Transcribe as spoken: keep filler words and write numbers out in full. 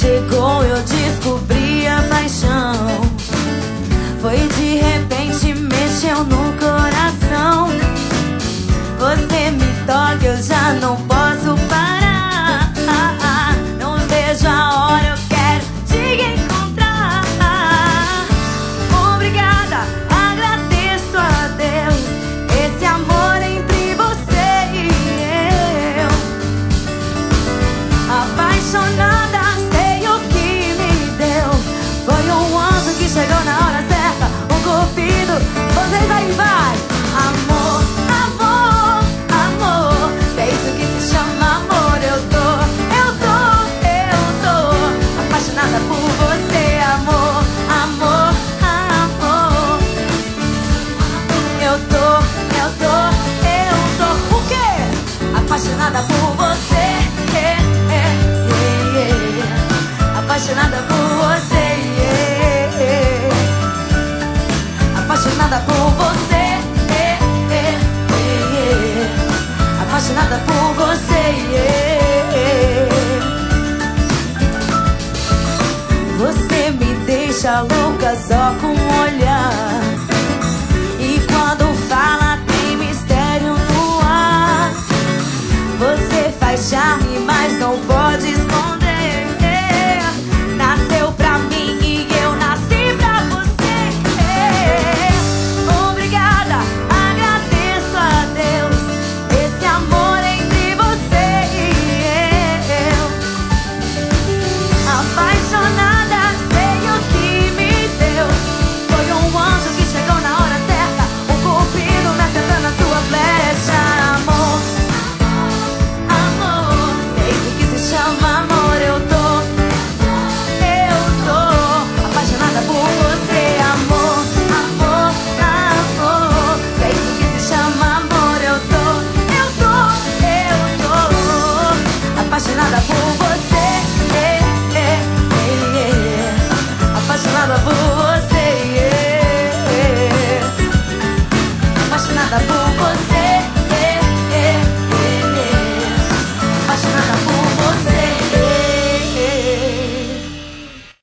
chegou, eu descobri a paixão. Foi de repente, mexeu no coração. Você me toca, eu já não posso parar. Não vejo a hora, eu quero te encontrar. Obrigada, agradeço a Deus esse amor entre você e eu. Apaixonada, sei o que me deu. Foi um anjo que chegou na hora certa. Um cupido, vocês aí vai. Amor, amor, amor, sei isso que se chama amor. Eu tô, eu tô, eu tô apaixonada por você. Amor, amor, amor. Eu tô, eu tô, eu tô o quê? Apaixonada por você. É, é, é, é. Apaixonada por você.